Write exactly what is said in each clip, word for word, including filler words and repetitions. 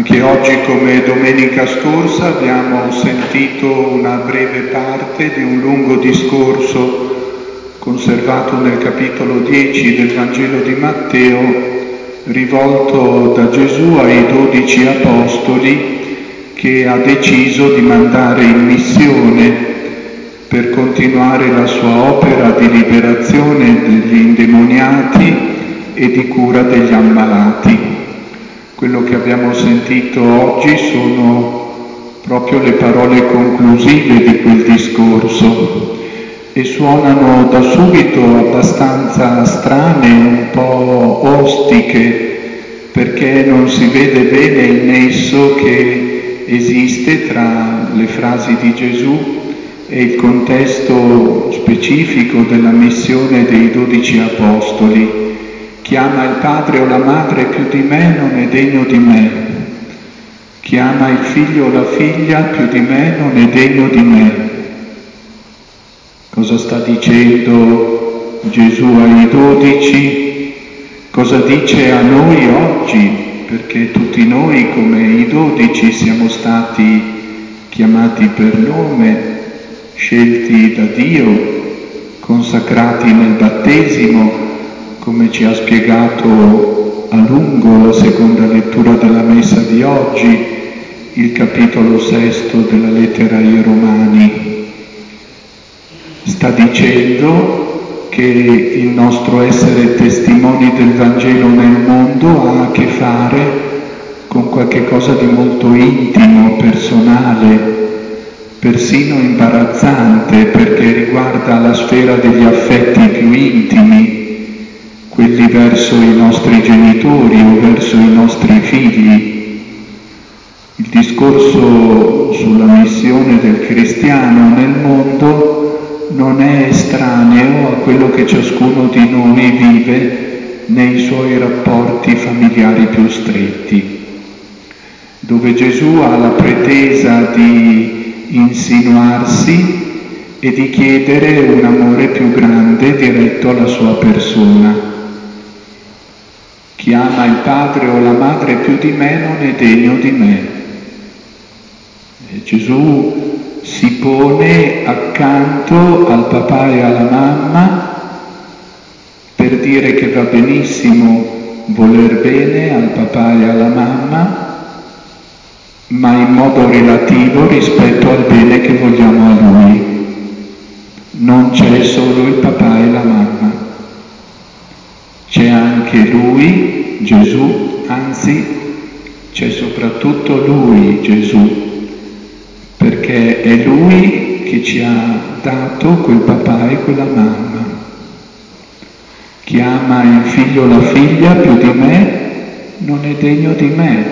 Anche oggi, come domenica scorsa, abbiamo sentito una breve parte di un lungo discorso conservato nel capitolo dieci del Vangelo di Matteo, rivolto da Gesù ai dodici apostoli che ha deciso di mandare in missione per continuare la sua opera di liberazione degli indemoniati e di cura degli ammalati. Quello che abbiamo sentito oggi sono proprio le parole conclusive di quel discorso e suonano da subito abbastanza strane, un po' ostiche, perché non si vede bene il nesso che esiste tra le frasi di Gesù e il contesto specifico della missione dei dodici apostoli. Chi ama il padre o la madre più di me non è degno di me. Chi ama il figlio o la figlia più di me non è degno di me. Cosa sta dicendo Gesù ai dodici? Cosa dice a noi oggi? Perché tutti noi, come i dodici, siamo stati chiamati per nome, scelti da Dio, consacrati nel battesimo, come ci ha spiegato a lungo la seconda lettura della messa di oggi, il capitolo sesto della lettera ai Romani. Sta dicendo che il nostro essere testimoni del Vangelo nel mondo ha a che fare con qualche cosa di molto intimo, personale, persino imbarazzante, perché riguarda la sfera degli affetti più intimi, quelli verso i nostri genitori o verso i nostri figli. Il discorso sulla missione del cristiano nel mondo non è estraneo a quello che ciascuno di noi vive nei suoi rapporti familiari più stretti, dove Gesù ha la pretesa di insinuarsi e di chiedere un amore più grande diretto alla sua persona. Chi ama il padre o la madre più di me non è degno di me. E Gesù si pone accanto al papà e alla mamma per dire che va benissimo voler bene al papà e alla mamma, ma in modo relativo rispetto al bene che vogliamo a lui. Non c'è solo il papà e la mamma. C'è anche Lui, Gesù, anzi c'è soprattutto Lui, Gesù, perché è Lui che ci ha dato quel papà e quella mamma. Chi ama il figlio o la figlia più di me non è degno di me.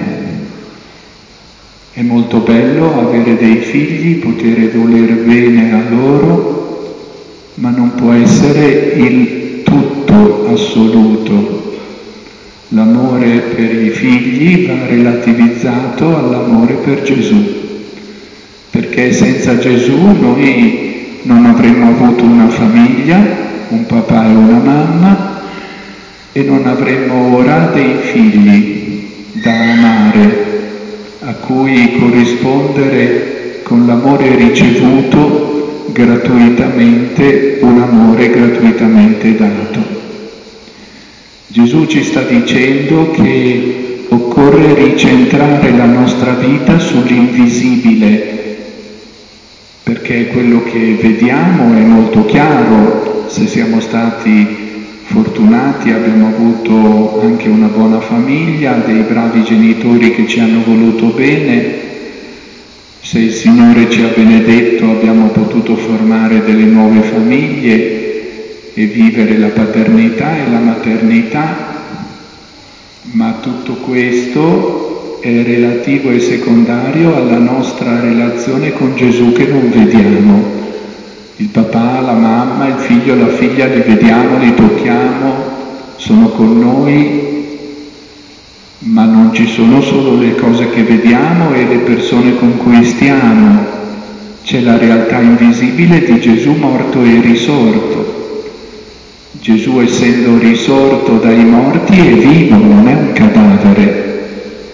È molto bello avere dei figli, poter voler bene a loro, ma non può essere il tutto assoluto. L'amore per i figli va relativizzato all'amore per Gesù, perché senza Gesù noi non avremmo avuto una famiglia, un papà e una mamma, e non avremmo ora dei figli da amare, a cui corrispondere con l'amore ricevuto gratuitamente, un amore gratuitamente dato. Gesù ci sta dicendo che occorre ricentrare la nostra vita sull'invisibile, perché quello che vediamo è molto chiaro. Se siamo stati fortunati, abbiamo avuto anche una buona famiglia, dei bravi genitori che ci hanno voluto bene. Se il Signore ci ha benedetto, abbiamo potuto formare delle nuove famiglie e vivere la paternità e la maternità, ma tutto questo è relativo e secondario alla nostra relazione con Gesù che non vediamo. Il papà, la mamma, il figlio, la figlia li vediamo, li tocchiamo, sono con noi, ma non ci sono solo le cose che vediamo e le persone con cui stiamo, c'è la realtà invisibile di Gesù morto e risorto. Gesù, essendo risorto dai morti, è vivo, non è un cadavere,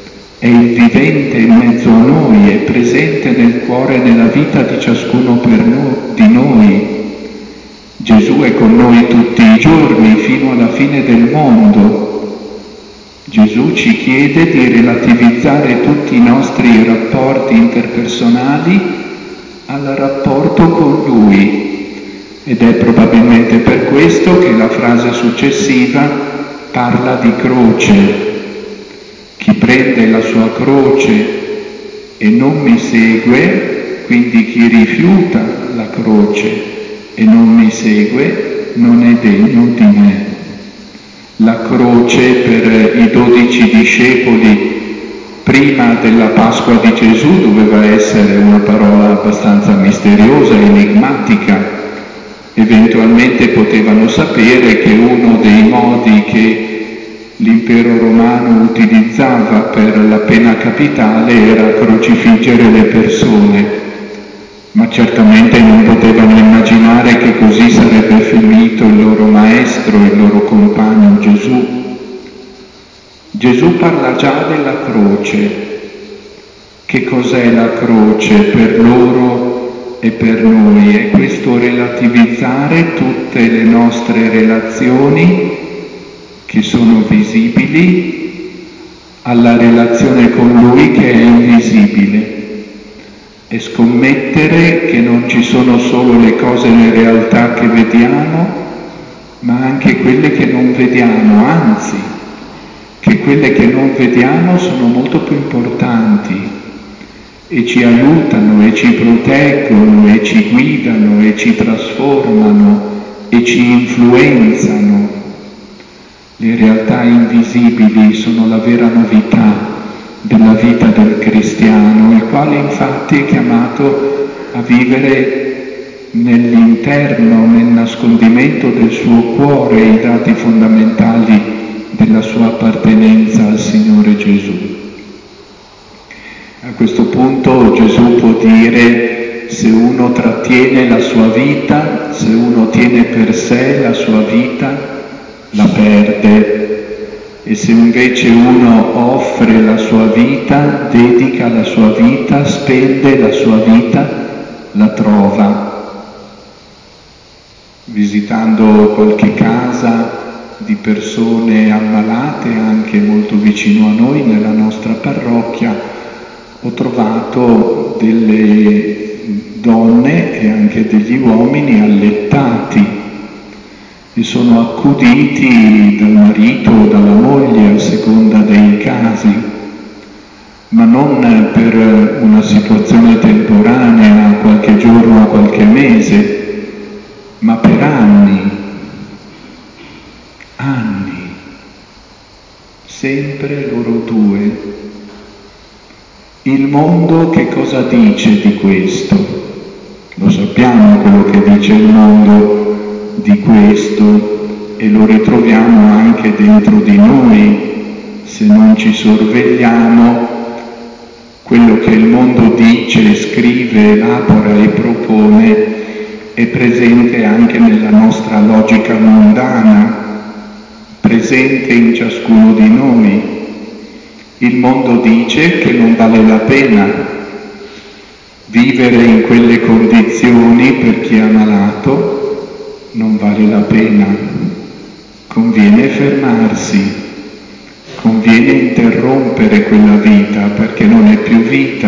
è il vivente in mezzo a noi, è presente nel cuore e nella vita di ciascuno per no, di noi. Gesù è con noi tutti i giorni fino alla fine del mondo. Gesù ci chiede di relativizzare tutti i nostri rapporti interpersonali al rapporto con Lui, ed è probabilmente per questo che la frase successiva parla di croce. Chi prende la sua croce e non mi segue, quindi chi rifiuta la croce e non mi segue, non è degno di me. La croce per i dodici discepoli prima della Pasqua di Gesù doveva essere una parola abbastanza misteriosa, enigmatica. Eventualmente potevano sapere che uno dei modi che l'impero romano utilizzava per la pena capitale era crocifiggere le persone, ma certamente non potevano immaginare che così sarebbe finito il loro maestro, il loro compagno Gesù. Gesù parla già della croce. Che cos'è la croce per loro e per noi? È questo relativizzare tutte le nostre relazioni che sono visibili alla relazione con Lui che è invisibile. E scommettere che non ci sono solo le cose in realtà che vediamo, ma anche quelle che non vediamo, anzi, che quelle che non vediamo sono molto più importanti e ci aiutano e ci proteggono e ci guidano e ci trasformano e ci influenzano. Le realtà invisibili sono la vera novità della vita del cristiano, il quale infatti è chiamato a vivere nell'interno, nel nascondimento del suo cuore, i dati fondamentali della sua appartenenza al Signore Gesù. A questo punto Gesù può dire: se uno trattiene la sua vita, se uno tiene per sé la sua vita, la perde. E se invece uno offre la sua vita, dedica la sua vita, spende la sua vita, la trova. Visitando qualche casa di persone ammalate, anche molto vicino a noi, nella nostra parrocchia, ho trovato delle donne e anche degli uomini allettati e sono accuditi dal marito o dalla moglie a seconda dei casi, ma non per una situazione temporanea, qualche giorno o qualche mese, ma per anni, anni, sempre loro due. Il mondo che cosa dice di questo? Lo sappiamo quello che dice il mondo di questo e lo ritroviamo anche dentro di noi. Se non ci sorvegliamo, quello che il mondo dice, scrive, elabora e propone è presente anche nella nostra logica mondana, presente in ciascuno di noi. Il mondo dice che non vale la pena vivere in quelle condizioni per chi è ammalato, non vale la pena, conviene fermarsi, conviene interrompere quella vita perché non è più vita.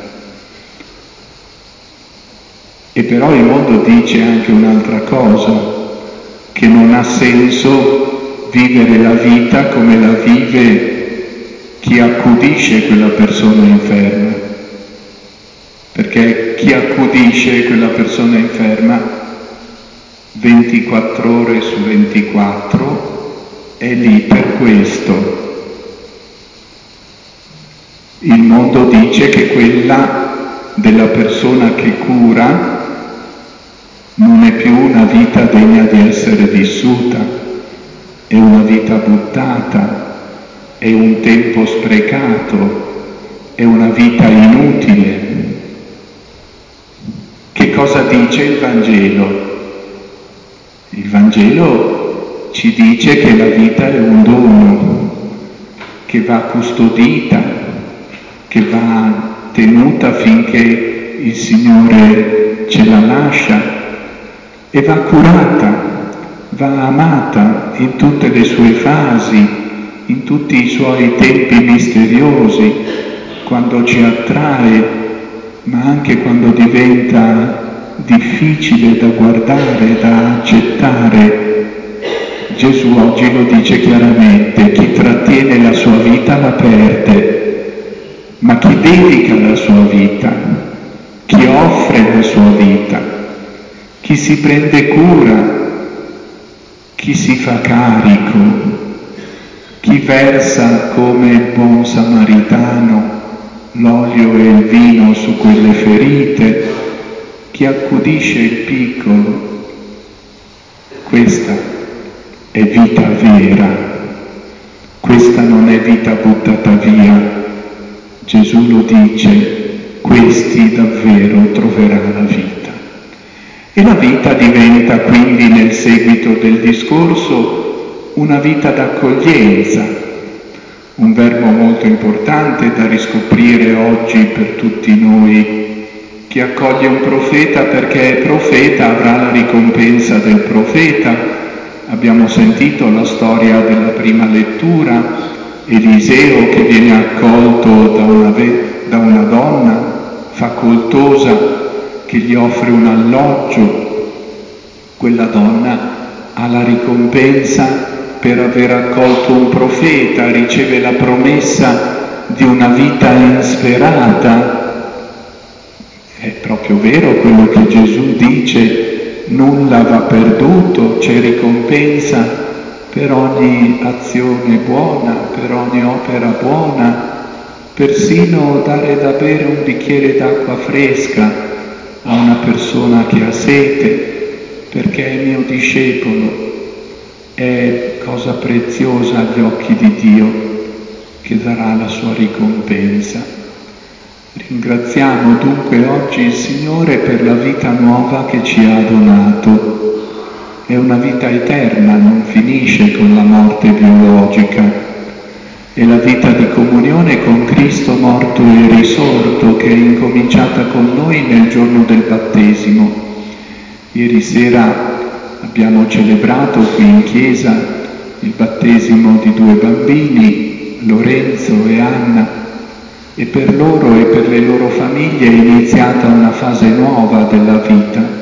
E però il mondo dice anche un'altra cosa, che non ha senso vivere la vita come la vive chi accudisce quella persona inferma, perché chi accudisce quella persona inferma ventiquattro ore su ventiquattro è lì per questo. Il mondo dice che quella della persona che cura non è più una vita degna di essere vissuta, è una vita buttata, è un tempo sprecato, è una vita inutile. Che cosa dice il Vangelo? Il Vangelo ci dice che la vita è un dono, che va custodita, che va tenuta finché il Signore ce la lascia, e va curata, va amata in tutte le sue fasi, in tutti i suoi tempi misteriosi, quando ci attrae, ma anche quando diventa difficile da guardare, da accettare. Gesù oggi lo dice chiaramente: chi trattiene la sua vita la perde, ma chi dedica la sua vita, chi offre la sua vita, chi si prende cura, chi si fa carico, chi versa come il buon samaritano l'olio e il vino su quelle ferite, chi accudisce il piccolo, questa è vita vera, questa non è vita buttata via. Gesù lo dice: questi davvero troverà la vita. E la vita diventa quindi, nel seguito del discorso, una vita d'accoglienza, un verbo molto importante da riscoprire oggi per tutti noi. Chi accoglie un profeta perché è profeta avrà la ricompensa del profeta. Abbiamo sentito la storia della prima lettura, Eliseo che viene accolto da una, da una donna facoltosa che gli offre un alloggio. Quella donna ha la ricompensa per aver accolto un profeta, riceve la promessa di una vita insperata. È proprio vero quello che Gesù dice: nulla va perduto, c'è ricompensa per ogni azione buona, per ogni opera buona, persino dare da bere un bicchiere d'acqua fresca a una persona che ha sete, perché è mio discepolo, è cosa preziosa agli occhi di Dio, che darà la sua ricompensa. Ringraziamo dunque oggi il Signore per la vita nuova che ci ha donato. È una vita eterna, non finisce con la morte biologica. È la vita di comunione con Cristo morto e risorto, che è incominciata con noi nel giorno del battesimo. Ieri sera abbiamo celebrato qui in chiesa il battesimo di due bambini, Lorenzo e Anna, e per loro e per le loro famiglie è iniziata una fase nuova della vita,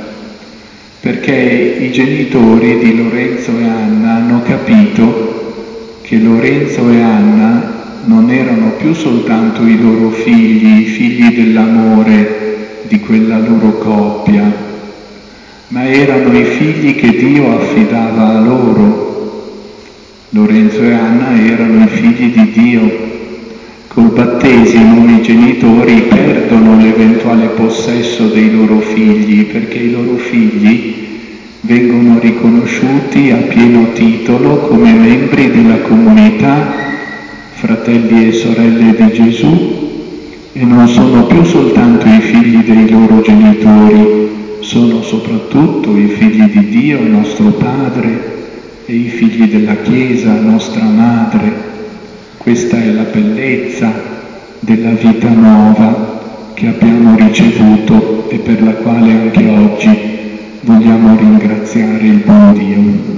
perché i genitori di Lorenzo e Anna hanno capito che Lorenzo e Anna non erano più soltanto i loro figli, i figli dell'amore di quella loro coppia, ma erano i figli che Dio affidava a loro. Lorenzo e Anna erano i figli di Dio. Col battesimo i genitori perdono l'eventuale possesso dei loro figli, perché i loro figli vengono riconosciuti a pieno titolo come membri della comunità, fratelli e sorelle di Gesù, e non sono più soltanto i figli dei loro genitori, sono soprattutto i figli di Dio, nostro Padre, e i figli della Chiesa, nostra Madre. Questa è la bellezza della vita nuova che abbiamo ricevuto e per la quale anche oggi vogliamo ringraziare il buon Dio.